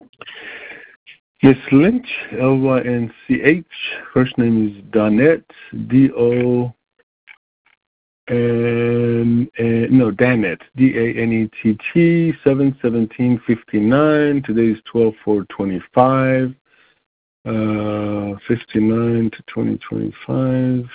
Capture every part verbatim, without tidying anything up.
Miss Lynch, L Y N C H. First name is Donette, D O N, no, Danette, D A N E T T, seven seventeen fifty-nine. Today is twelve four twenty-five, uh, fifty-nine to twenty twenty-five.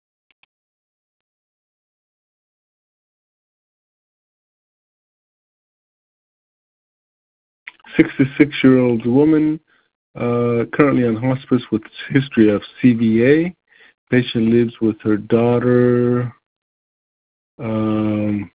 sixty-six-year-old woman, uh, currently on hospice with history of C V A. Patient lives with her daughter, um,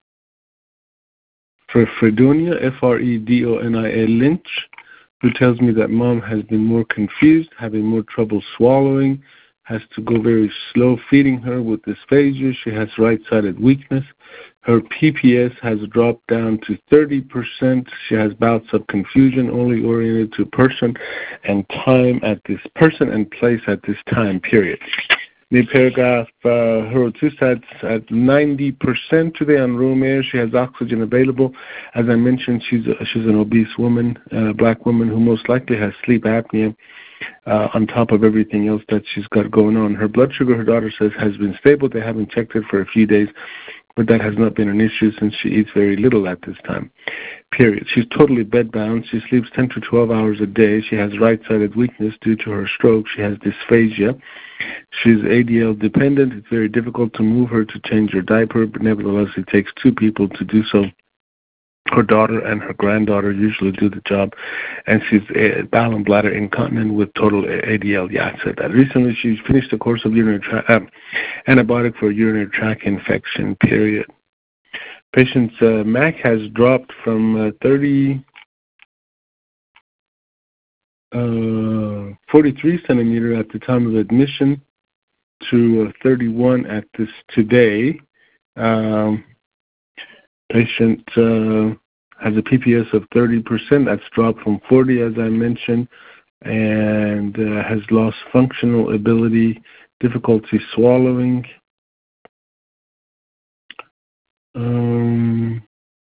Fredonia, F R E D O N I A Lynch, who tells me that mom has been more confused, having more trouble swallowing, has to go very slow feeding her with dysphagia. She has right-sided weakness. Her P P S has dropped down to thirty percent. She has bouts of confusion only oriented to person and time at this person and place at this time, period. The paragraph, uh, her two sets at ninety percent today on room air. She has oxygen available. As I mentioned, she's a, she's an obese woman, a black woman who most likely has sleep apnea uh, on top of everything else that she's got going on. Her blood sugar, her daughter says, has been stable. They haven't checked it for a few days, but that has not been an issue since she eats very little at this time, period. She's totally bedbound. She sleeps ten to twelve hours a day. She has right-sided weakness due to her stroke. She has dysphagia. She's A D L dependent. It's very difficult to move her to change her diaper, but nevertheless, it takes two people to do so. Her daughter and her granddaughter usually do the job, and she's bowel and bladder incontinent with total A D L. Yeah, I said that. Recently, she finished a course of urinary tra- uh, antibiotic for urinary tract infection, period. Patient's uh, M A C has dropped from uh, thirty, uh, forty-three centimeter at the time of admission to uh, thirty-one at this today. Um, patient uh, has a P P S of thirty percent. That's dropped from forty, as I mentioned, and uh, has lost functional ability, difficulty swallowing. Um,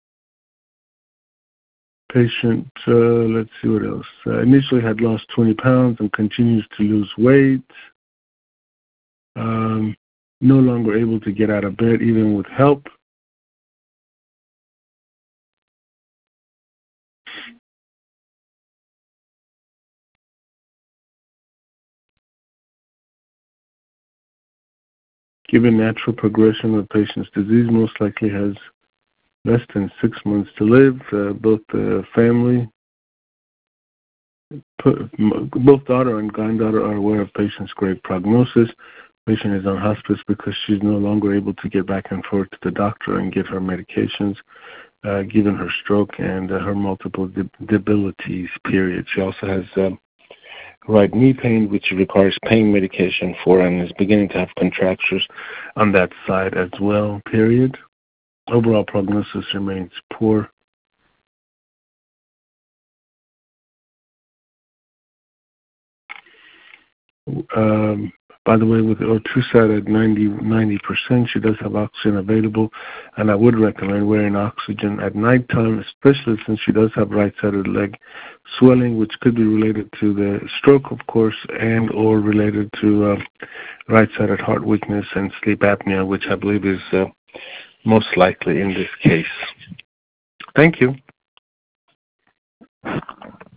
patient, uh, let's see what else. Uh, initially had lost twenty pounds and continues to lose weight. Um, no longer able to get out of bed even with help. Given natural progression of the patient's disease, most likely has less than six months to live. Uh, both the family, both daughter and granddaughter are aware of patient's grave prognosis. Patient is on hospice because she's no longer able to get back and forth to the doctor and get her medications, uh, given her stroke and uh, her multiple debilities, period. She also has um, right knee pain, which she requires pain medication for, and is beginning to have contractures on that side as well, period. Overall prognosis remains poor. Um, by the way, with the O two sat at ninety, ninety percent, she does have oxygen available, and I would recommend wearing oxygen at nighttime, especially since she does have right-sided leg swelling, which could be related to the stroke, of course, and or related to uh, right-sided heart weakness and sleep apnea, which I believe is uh, most likely in this case. Thank you.